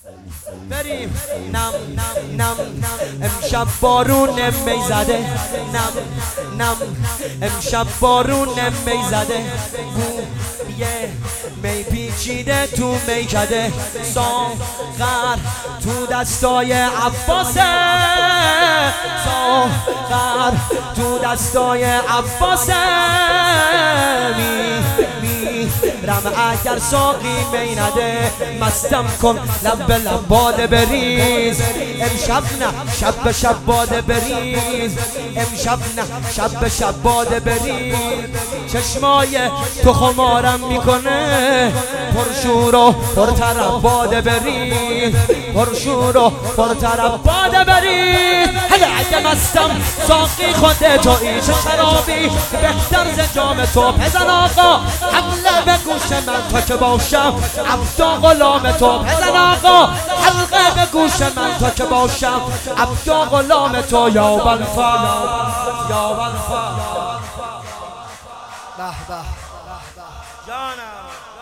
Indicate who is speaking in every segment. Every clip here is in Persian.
Speaker 1: بریم نم نم امشب بارون می زده نم نم امشب بارون می زده بوی می پیچیده تو میکده ساغر تو دستای عباسه ساغر تو دستای عباسه رم اگر ساقی می نده مستم کن لب به لب باده بریز امشب نه شب به شب باده بریز امشب نه شب به شب باده بریز چشمای تو خمارم میکنه پرشور و پرطرب باده بریز پرشور و پرطرب باده بریز هله اگه مستم ساقی خود تویی چه شرابی بهتر ز جام تو بزن آقا حمله به گوش من تا که باشم عبدا غلام تو بزن آقا حلقه به گوش من تا که باشم عبدا غلام تو یا بلفا یا بلفا به به جانم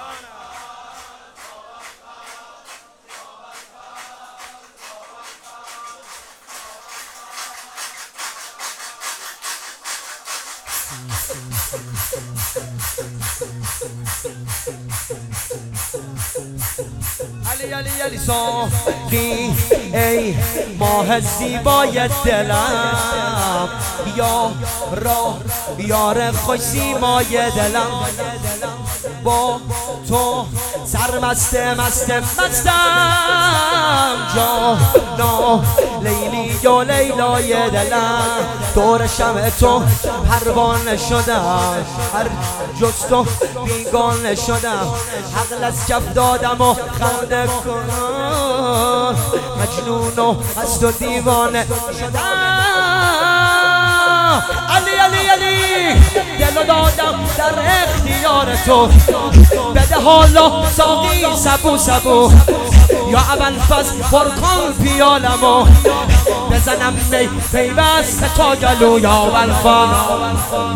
Speaker 1: علی علی علی ساقی ای ماه زیبای دلم یا را یار خوش سیمای دلم با تو سرمست مست مستم جانا لیلی یا لیلای دلم دور شمع تو پروانه شدم هر جز تو بیگانه شدم حق از کف دادم و خنده کن مجنون و از تو دیوانه شدم علی علی علی دلو دادم در اختیار تو بده حالا ساقی سبو سبو یا ابوالفضل پر کن پیالمو بزنم می پیوست تا گلو یا ابوالفضل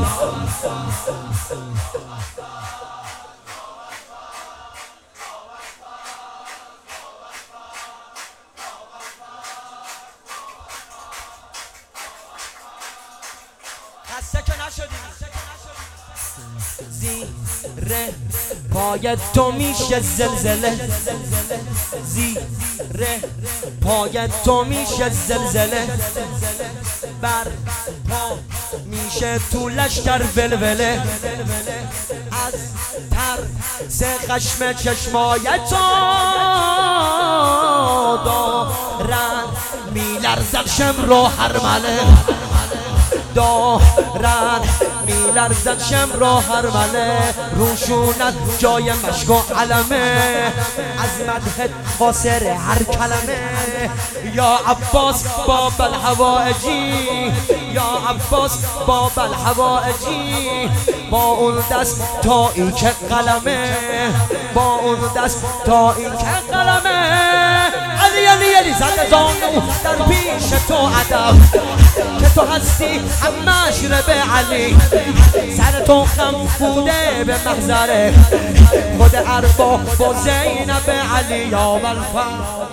Speaker 1: خسته که نشدی زیر پای تو میشه زلزله زیر پای تو میشه زلزله بر پا میشه تو لشکر ولوله از ترس خشم چشمای تو دارن میلرزن شمر و هرمله دارن میلرزن شمر و هرمله روشونت جای مشک و علمه از مدحت خاسر هر کلمه یا عباس باب الحوائجی یا عباس باب الحوائجی با اون دست تا این که قلمه با اون دست تا این که قلمه علی علی علی زد زانو در پیش تو ادب که تو هستی همش ربه علی سر تو خم بوده به محضره خود ارباب و زینب علی یا بلفا